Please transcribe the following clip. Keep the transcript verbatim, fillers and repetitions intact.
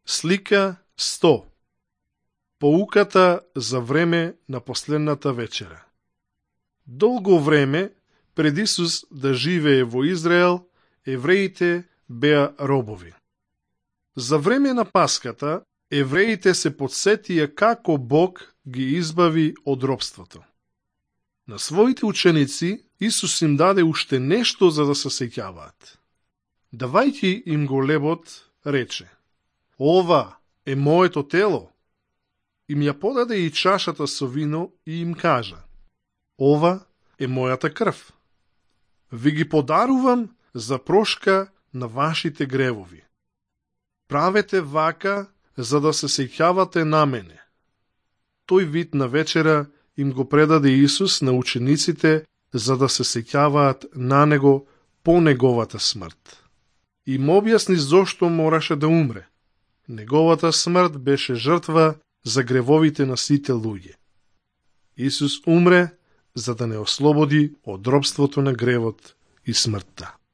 Слика сто. Поуката за време на последната вечера. Долго време пред Исус да живее во Израел, евреите беа робови. За време на Паската, евреите се подсетија како Бог ги избави од робството. На своите ученици Исус им даде уште нешто за да се сеќаваат. Давајќи им го лебот, рече: "Ова е моето тело." Им ја подаде и чашата со вино и им кажа: "Ова е мојата крв. Ви ги подарувам за прошка на вашите гревови. Правете вака за да се сеќавате на мене." Тој вид на вечера им го предаде Исус на учениците за да се сеќаваат на него по неговата смрт. Им објасни зошто мораше да умре. Неговата смрт беше жртва за гревовите на сите луѓе. Исус умре за да не ослободи од робството на гревот и смртта.